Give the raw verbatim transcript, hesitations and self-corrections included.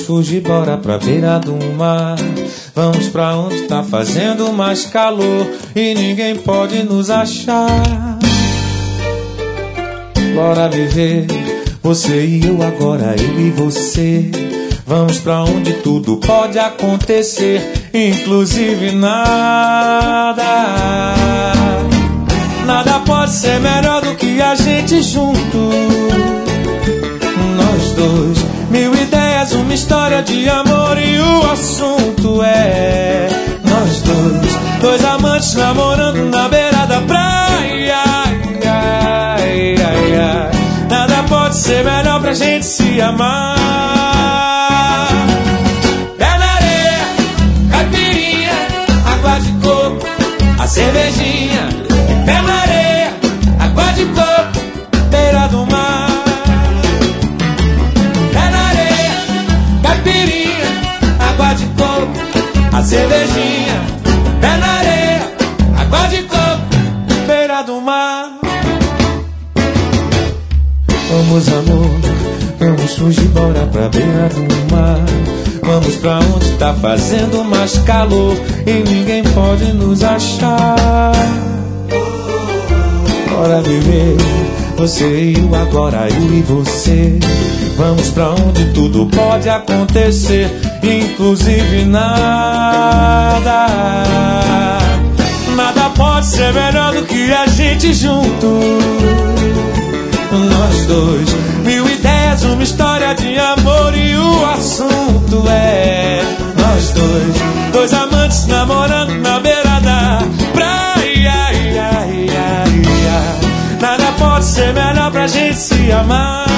fugir, bora pra beira do mar. Vamos pra onde tá fazendo mais calor e ninguém pode nos achar. Bora viver, você e eu agora, eu e você. Vamos pra onde tudo pode acontecer, inclusive nada. Nada pode ser melhor do que a gente junto. Nós dois, mil ideias, uma história de amor e o assunto é nós dois, dois amantes namorando na beira da praia. Ai, ai, ai, ai. Nada pode ser melhor pra gente se amar. Pé na areia, caipirinha, água de coco, a cervejinha. Pé na areia, água de coco, beira do mar. Pé na areia, caipirinha, água de coco, a cervejinha. Pé na areia, água de coco, beira do mar. Vamos, amor, vamos fugir, bora pra beira do mar. Vamos pra onde tá fazendo mais calor e ninguém pode nos achar. Bora viver, você e eu agora, eu e você. Vamos pra onde tudo pode acontecer, inclusive nada. Nada pode ser melhor do que a gente junto. Nós dois, mil ideias, uma história de amor e o assunto é nós dois, dois amantes namorando na beira da praia. Ai, ai, ai, ai. Nada pode ser melhor pra gente se amar.